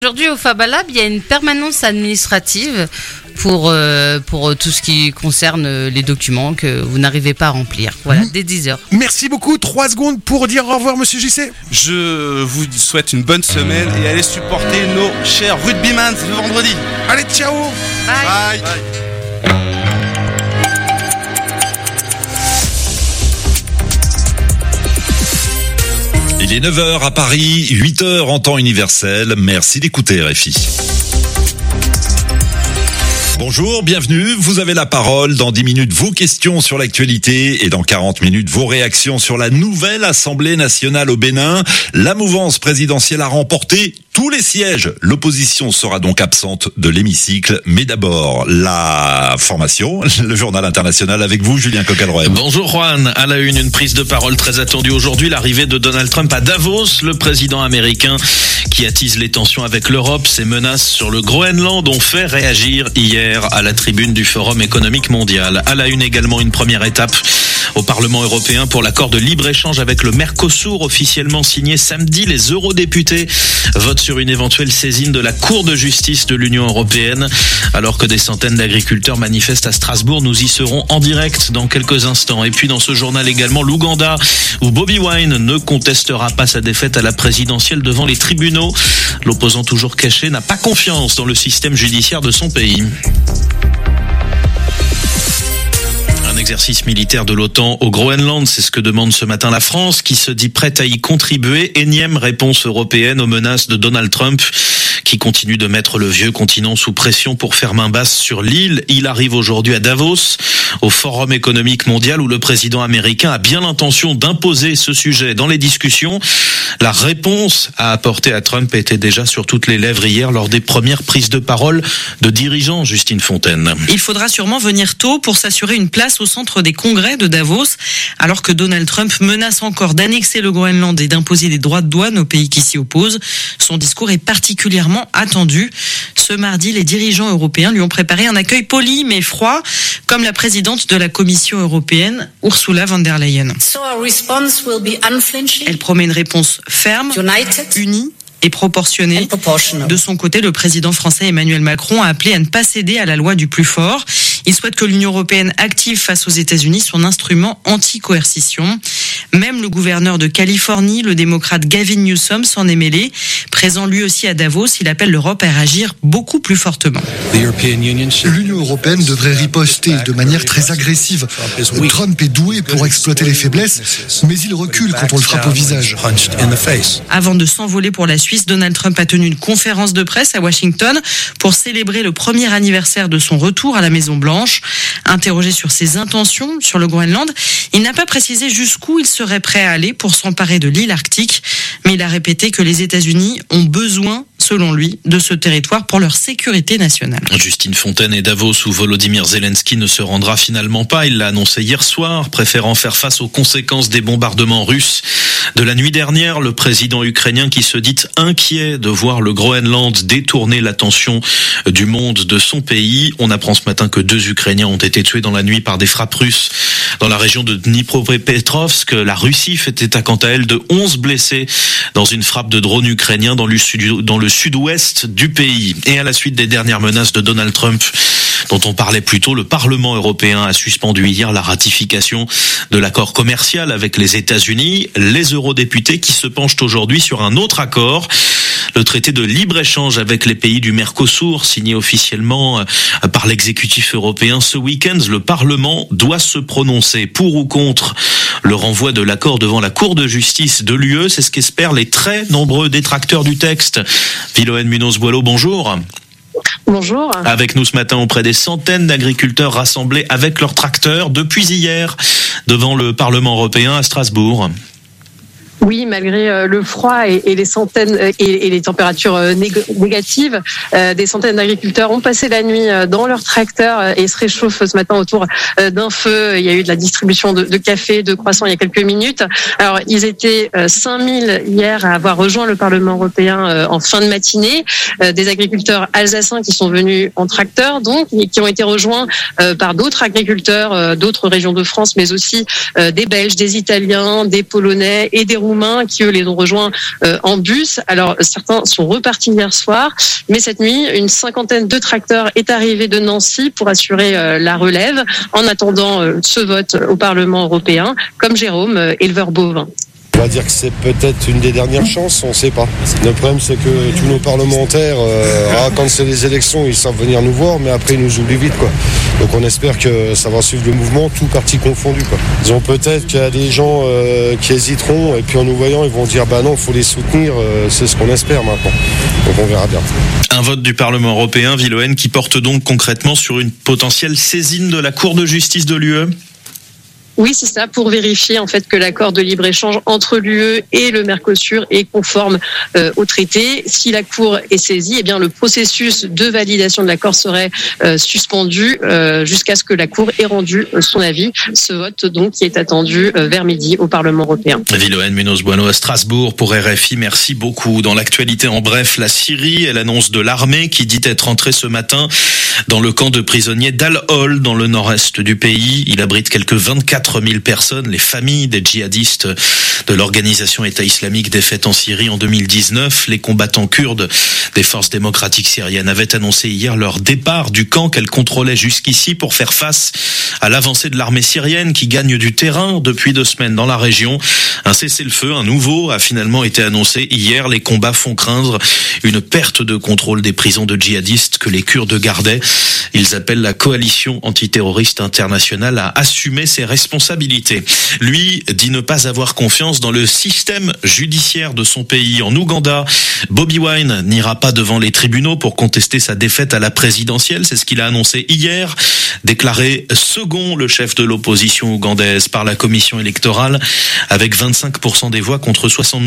Aujourd'hui, au Fab Lab, il y a une permanence administrative pour tout ce qui concerne les documents que vous n'arrivez pas à remplir. Voilà, dès 10h. Merci beaucoup. 3 secondes pour dire au revoir, monsieur JC. Je vous souhaite une bonne semaine et allez supporter nos chers rugbyman le vendredi. Allez, ciao. Bye. Bye. Il est 9h à Paris, 8h en temps universel. Merci d'écouter RFI. Bonjour, bienvenue. Vous avez la parole. Dans 10 minutes, vos questions sur l'actualité et dans 40 minutes, vos réactions sur la nouvelle Assemblée nationale au Bénin. La mouvance présidentielle a remporté tous les sièges. L'opposition sera donc absente de l'hémicycle. Mais d'abord, la formation, le journal international avec vous, Julien Coquadroel. Bonjour Juan. À la une prise de parole très attendue aujourd'hui, l'arrivée de Donald Trump à Davos, le président américain qui attise les tensions avec l'Europe. Ses menaces sur le Groenland ont fait réagir hier à la tribune du Forum économique mondial. À la une également une première étape au Parlement européen pour l'accord de libre-échange avec le Mercosur, officiellement signé samedi. Les eurodéputés votent sur une éventuelle saisine de la Cour de justice de l'Union européenne. Alors que des centaines d'agriculteurs manifestent à Strasbourg, nous y serons en direct dans quelques instants. Et puis dans ce journal également, l'Ouganda, où Bobi Wine ne contestera pas sa défaite à la présidentielle devant les tribunaux. L'opposant toujours caché n'a pas confiance dans le système judiciaire de son pays. Un exercice militaire de l'OTAN au Groenland, c'est ce que demande ce matin la France, qui se dit prête à y contribuer. Énième réponse européenne aux menaces de Donald Trump, qui continue de mettre le vieux continent sous pression pour faire main basse sur l'île. Il arrive aujourd'hui à Davos, au Forum économique mondial, où le président américain a bien l'intention d'imposer ce sujet dans les discussions. La réponse à apporter à Trump était déjà sur toutes les lèvres hier lors des premières prises de parole de dirigeants, Justine Fontaine. Il faudra sûrement venir tôt pour s'assurer une place au centre des congrès de Davos, alors que Donald Trump menace encore d'annexer le Groenland et d'imposer des droits de douane aux pays qui s'y opposent. Son discours est particulièrement attendu. Ce mardi, les dirigeants européens lui ont préparé un accueil poli mais froid, comme la présidente de la Commission européenne, Ursula von der Leyen. Elle promet une réponse ferme, unie et proportionnée. De son côté, le président français Emmanuel Macron a appelé à ne pas céder à la loi du plus fort. Il souhaite que l'Union européenne active face aux États-Unis son instrument anti-coercition. Même le gouverneur de Californie, le démocrate Gavin Newsom, s'en est mêlé. Présent lui aussi à Davos, il appelle l'Europe à réagir beaucoup plus fortement. L'Union européenne devrait riposter de manière très agressive. Trump est doué pour exploiter les faiblesses, mais il recule quand on le frappe au visage. Avant de s'envoler pour la Suisse, Donald Trump a tenu une conférence de presse à Washington pour célébrer le premier anniversaire de son retour à la Maison-Blanche. Interrogé sur ses intentions sur le Groenland, il n'a pas précisé jusqu'où il serait prêt à aller pour s'emparer de l'île arctique, mais il a répété que les États-Unis ont besoin, selon lui, de ce territoire pour leur sécurité nationale. Justine Fontaine et Davos, où Volodymyr Zelensky ne se rendra finalement pas. Il l'a annoncé hier soir, préférant faire face aux conséquences des bombardements russes de la nuit dernière. Le président ukrainien qui se dit inquiet de voir le Groenland détourner l'attention du monde de son pays. On apprend ce matin que 2 Ukrainiens ont été tués dans la nuit par des frappes russes dans la région de Dnipropetrovsk. La Russie fait état quant à elle de 11 blessés dans une frappe de drone ukrainien dans le sud-ouest du pays. Et à la suite des dernières menaces de Donald Trump, dont on parlait plus tôt, le Parlement européen a suspendu hier la ratification de l'accord commercial avec les États-Unis. Les eurodéputés qui se penchent aujourd'hui sur un autre accord, le traité de libre-échange avec les pays du Mercosur, signé officiellement par l'exécutif européen ce week-end. Le Parlement doit se prononcer pour ou contre le renvoi de l'accord devant la Cour de justice de l'UE. C'est ce qu'espèrent les très nombreux détracteurs du texte. Viloène Munoz-Boileau, bonjour. Bonjour. Avec nous ce matin auprès des centaines d'agriculteurs rassemblés avec leurs tracteurs depuis hier devant le Parlement européen à Strasbourg. Oui, malgré le froid et les centaines et les températures négatives, des centaines d'agriculteurs ont passé la nuit dans leurs tracteurs et se réchauffent ce matin autour d'un feu. Il y a eu de la distribution de café, de croissants il y a quelques minutes. Alors, ils étaient 5000 hier à avoir rejoint le Parlement européen en fin de matinée. Des agriculteurs alsaciens qui sont venus en tracteur, donc, et qui ont été rejoints par d'autres agriculteurs d'autres régions de France, mais aussi des Belges, des Italiens, des Polonais et des Roumains roumains qui, eux, les ont rejoints en bus. Alors, certains sont repartis hier soir, mais cette nuit, une cinquantaine de tracteurs est arrivée de Nancy pour assurer la relève en attendant ce vote au Parlement européen, comme Jérôme, éleveur bovin. On va dire que c'est peut-être une des dernières chances, on ne sait pas. Le problème, c'est que tous nos parlementaires, quand c'est les élections, ils savent venir nous voir, mais après, ils nous oublient vite, quoi. Donc on espère que ça va suivre le mouvement, tout parti confondu, quoi. Disons peut-être qu'il y a des gens qui hésiteront, et puis en nous voyant, ils vont dire, bah non, il faut les soutenir, c'est ce qu'on espère maintenant. Donc on verra bien. Un vote du Parlement européen, Villoen, qui porte donc concrètement sur une potentielle saisine de la Cour de justice de l'UE. Oui, c'est ça, pour vérifier en fait que l'accord de libre-échange entre l'UE et le Mercosur est conforme au traité. Si la Cour est saisie, eh bien le processus de validation de l'accord serait suspendu jusqu'à ce que la Cour ait rendu son avis. Ce vote donc qui est attendu vers midi au Parlement européen. Villoen Munoz-Bueno à Strasbourg pour RFI, merci beaucoup. Dans l'actualité en bref, la Syrie et l'annonce de l'armée qui dit être entrée ce matin dans le camp de prisonniers d'Al-Hol dans le nord-est du pays. Il abrite quelques 24 000 personnes, les familles des djihadistes de l'organisation État islamique défaite en Syrie en 2019. Les combattants kurdes des forces démocratiques syriennes avaient annoncé hier leur départ du camp qu'elles contrôlaient jusqu'ici pour faire face à l'avancée de l'armée syrienne qui gagne du terrain depuis 2 semaines dans la région. Un cessez-le-feu, un nouveau, a finalement été annoncé hier. Les combats font craindre une perte de contrôle des prisons de djihadistes que les Kurdes gardaient. Ils appellent la coalition antiterroriste internationale à assumer ses responsabilités. Lui dit ne pas avoir confiance dans le système judiciaire de son pays. En Ouganda, Bobi Wine n'ira pas devant les tribunaux pour contester sa défaite à la présidentielle. C'est ce qu'il a annoncé hier. Déclaré second, le chef de l'opposition ougandaise par la commission électorale, avec 25% des voix contre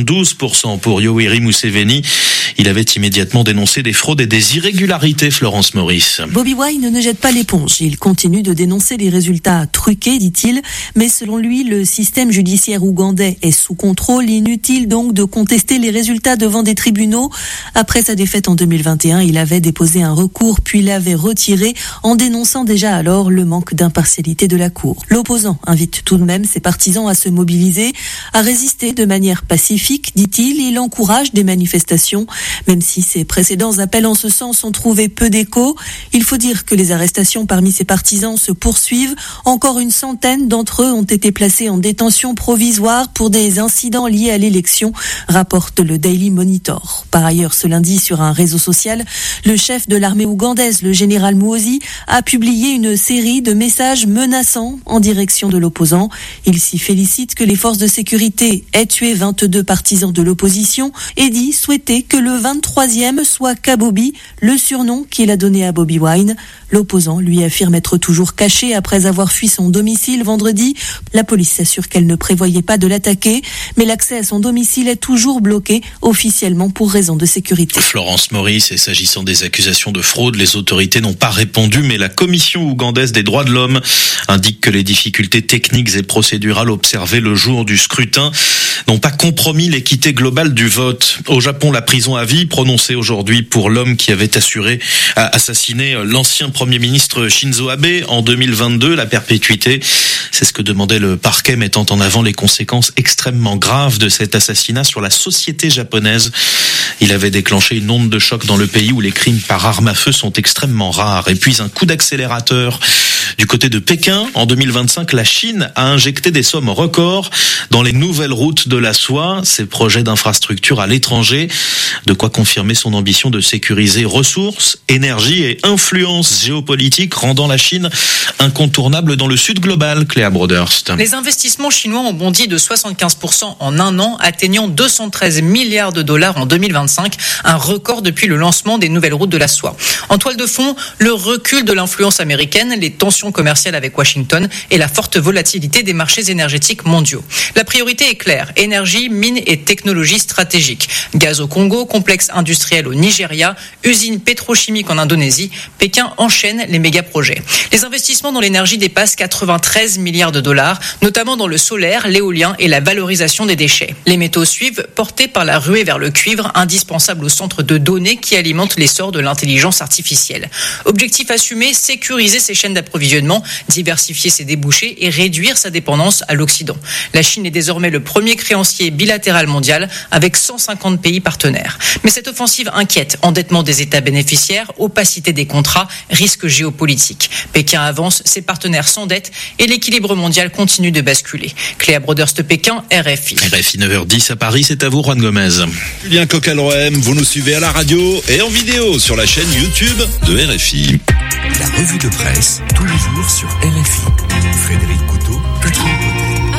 72% pour Yoweri Museveni. Il avait immédiatement dénoncé des fraudes et des irrégularités, Florence Maurice. Bobi Wine ne jette pas l'éponge. Il continue de dénoncer les résultats truqués, dit-il. Mais selon lui, le système judiciaire ougandais est sous contrôle. Inutile donc de contester les résultats devant des tribunaux. Après sa défaite en 2021, il avait déposé un recours puis l'avait retiré en dénonçant déjà alors le manque d'impartialité de la Cour. L'opposant invite tout de même ses partisans à se mobiliser, à résister de manière pacifique, dit-il. Il encourage des manifestations, même si ses précédents appels en ce sens ont trouvé peu d'écho. Il faut dire que les arrestations parmi ses partisans se poursuivent. Encore une centaine d'entre eux ont été placés en détention provisoire pour des incidents liés à l'élection, rapporte le Daily Monitor. Par ailleurs, ce lundi, sur un réseau social, le chef de l'armée ougandaise, le général Muhoozi, a publié une série de messages menaçants en direction de l'opposant. Il s'y félicite que les forces de sécurité aient tué 22 partisans de l'opposition et dit souhaiter que le 23e soit Kabobi, le surnom qu'il a donné à Bobi Wine. L'opposant lui affirme être toujours caché après avoir fui son domicile vendredi. La police s'assure qu'elle ne prévoyait pas de l'attaquer, mais l'accès à son domicile est toujours bloqué officiellement pour raison de sécurité. Florence Maurice, et s'agissant des accusations de fraude, les autorités n'ont pas répondu, mais la commission ougandaise des droits de l'homme indique que les difficultés techniques et procédurales observées le jour du scrutin n'ont pas compromis l'équité globale du vote. Au Japon, la prison à vie prononcée aujourd'hui pour l'homme qui avait assassiné l'ancien Premier ministre Shinzo Abe en 2022, la perpétuité. C'est ce que demandait le parquet, mettant en avant les conséquences extrêmement graves de cet assassinat sur la société japonaise. Il avait déclenché une onde de choc dans le pays où les crimes par arme à feu sont extrêmement rares. Et puis un coup d'accélérateur du côté de Pékin. En 2025, la Chine a injecté des sommes records dans les nouvelles routes de la soie. Ces projets d'infrastructures à l'étranger, de quoi confirmer son ambition de sécuriser ressources, énergie et influence géopolitique, rendant la Chine incontournable dans le sud global. Cléa Broderst. Les investissements chinois ont bondi de 75% en un an, atteignant 213 milliards de dollars en 2025, un record depuis le lancement des nouvelles routes de la soie. En toile de fond, le recul de l'influence américaine, les tensions commerciales avec Washington et la forte volatilité des marchés énergétiques mondiaux. La priorité est claire, énergie, mines et technologies stratégiques. Gaz au Congo, complexe industriel au Nigeria, usine pétrochimique en Indonésie, Pékin enchaîne les méga-projets. Les investissements dans l'énergie dépassent 93 milliards de dollars, notamment dans le solaire, l'éolien et la valorisation des déchets. Les métaux suivent, portés par la ruée vers le cuivre, indispensable au centre de données qui alimente l'essor de l'intelligence artificielle. Objectif assumé, sécuriser ces chaînes d'approvisionnement d'approvisionnement, diversifier ses débouchés et réduire sa dépendance à l'Occident. La Chine est désormais le premier créancier bilatéral mondial avec 150 pays partenaires. Mais cette offensive inquiète. Endettement des États bénéficiaires, opacité des contrats, risque géopolitique. Pékin avance, ses partenaires s'endettent et l'équilibre mondial continue de basculer. Cléa Broderst, Pékin, RFI. RFI 9h10 à Paris, c'est à vous, Juan Gomez. Julien Coquelroem, vous nous suivez à la radio et en vidéo sur la chaîne YouTube de RFI. La revue de presse, tous les jours sur RFI. Frédéric Couteau, Catherine Potet.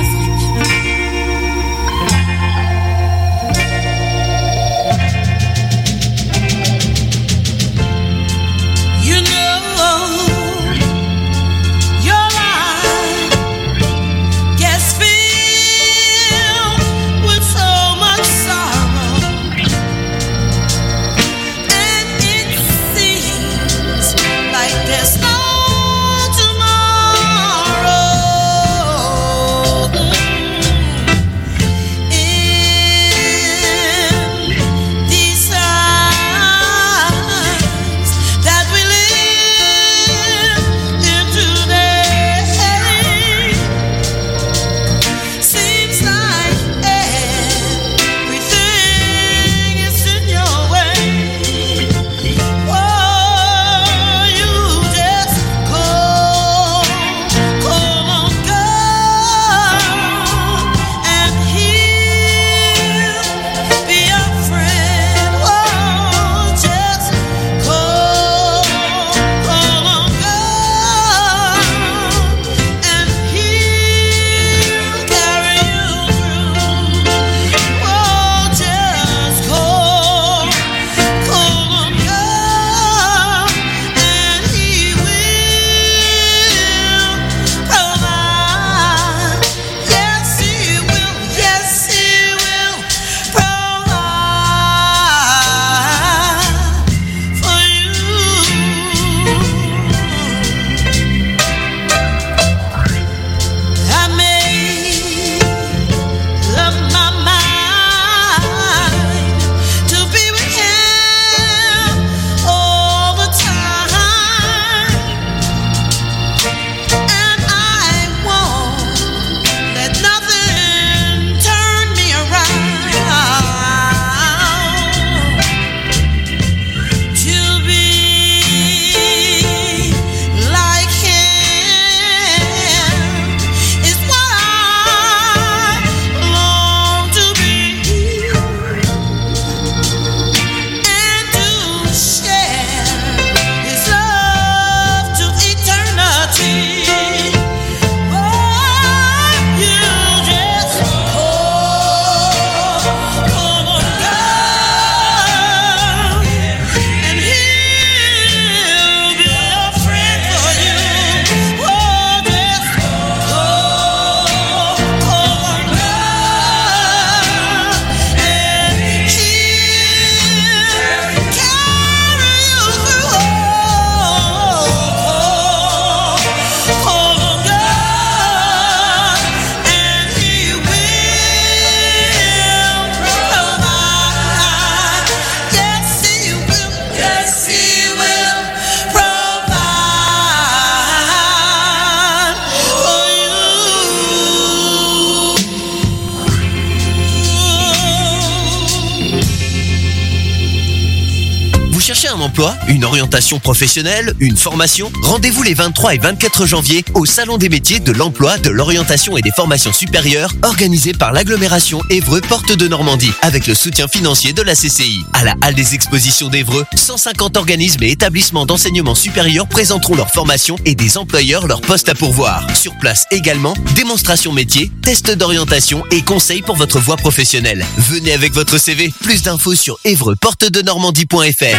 Emploi, une orientation professionnelle, une formation, rendez-vous les 23 et 24 janvier au Salon des métiers de l'emploi, de l'orientation et des formations supérieures organisé par l'agglomération Évreux Porte de Normandie avec le soutien financier de la CCI. À la Halle des Expositions d'Évreux, 150 organismes et établissements d'enseignement supérieur présenteront leurs formations et des employeurs leurs postes à pourvoir. Sur place également, démonstration métier, tests d'orientation et conseils pour votre voie professionnelle. Venez avec votre CV. Plus d'infos sur évreuxportedenormandie.fr.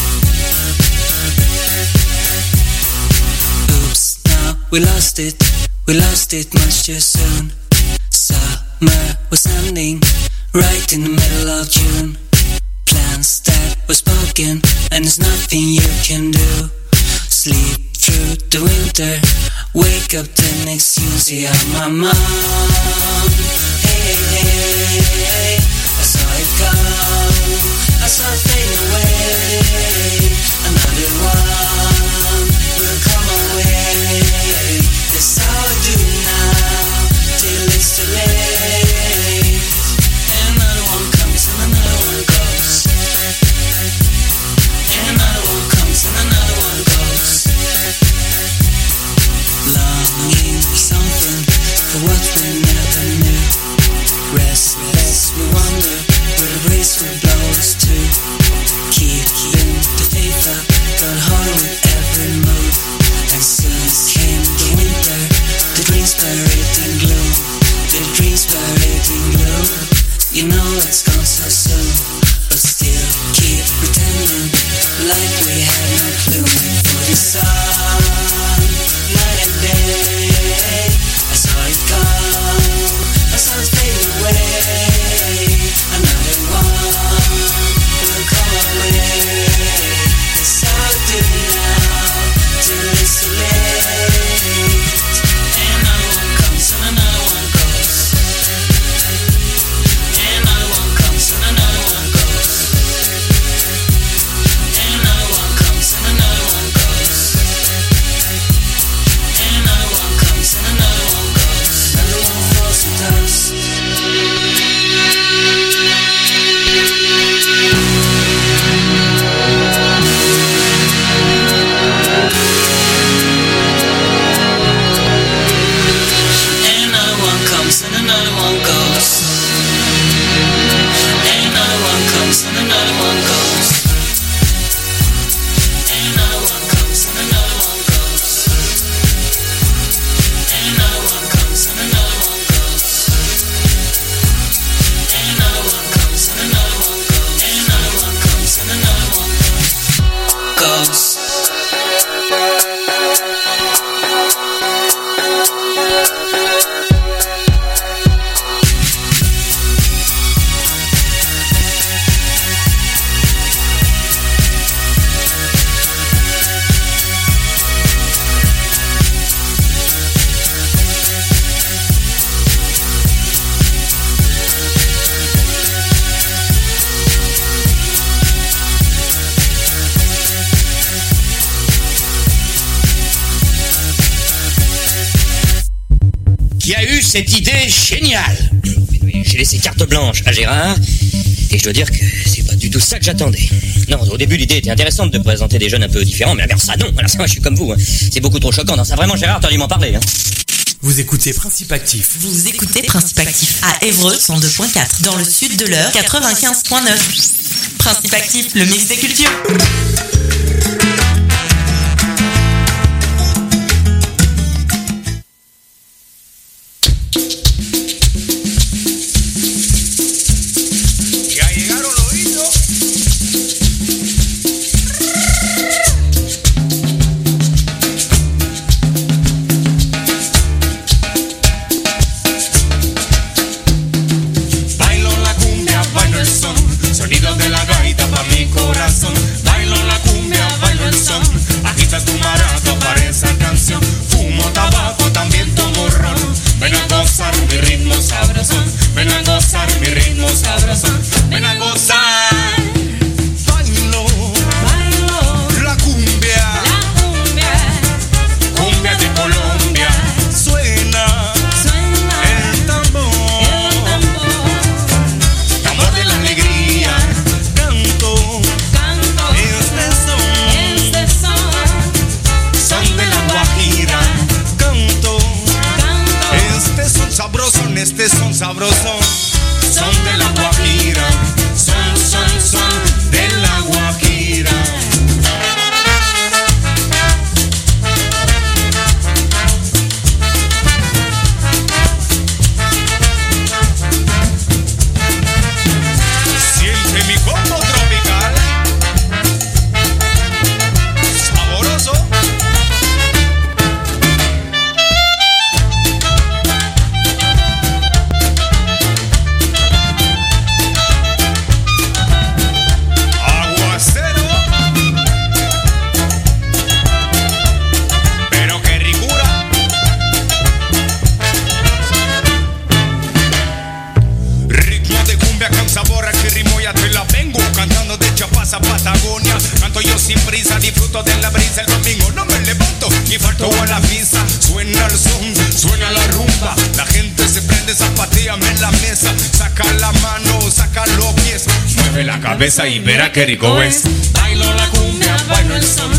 We lost it, we lost it much too soon. Summer was ending right in the middle of June. Plans that were spoken, and there's nothing you can do. Sleep through the winter, wake up the next June. See how my mom, hey, hey, hey, I saw it go, I saw it fade away. Another one will come away. That's how I do now, till it's too late. Another one comes and another one goes. Another one comes and another one goes. Longing for something, for what we never knew. Restless, we wonder where the breeze will blow us to. Keeping the faith up, got harder with every move. And soon came the winter, the dreams buried in gloom. The dreams buried in gloom. You know it's gone so soon, but still keep pretending like we had no clue. For the sun, night and day, I saw it come, I saw it fade away. Another one will come away. That's how I do now, till it's too late. Another one comes and another one goes. Another one comes and another one goes. Another one comes and another one goes. Another one comes and another one goes. Another one falls to dust. Another one comes and another one goes. Another one comes and another one goes. Another one comes and another one goes. Another one comes and another one goes. Another one comes and another one goes. Another one comes and another one goes. Qui a eu cette idée géniale? J'ai laissé carte blanche à Gérard, et je dois dire que c'est pas du tout ça que j'attendais. Non, au début l'idée était intéressante de présenter des jeunes un peu différents, mais alors ça non, alors ça moi je suis comme vous, hein. C'est beaucoup trop choquant, non ça vraiment Gérard, t'aurais dû m'en parler. Hein. Vous écoutez Principe Actif. Vous écoutez Principe Actif à Évreux 102.4, dans le sud de l'Eure 95.9. Principe Actif, le mix des cultures. Bailo la cumbia, bailo el son, sonido de la gaita pa' mi corazón. Bailo la cumbia, siente la brisa, el domingo no me levanto y falto a la visa. Suena el son, suena la rumba, la gente se prende, zapatíame en la mesa. Saca la mano, saca los pies, mueve la cabeza y verá qué rico es. Bailo la cumbia, bailo el son.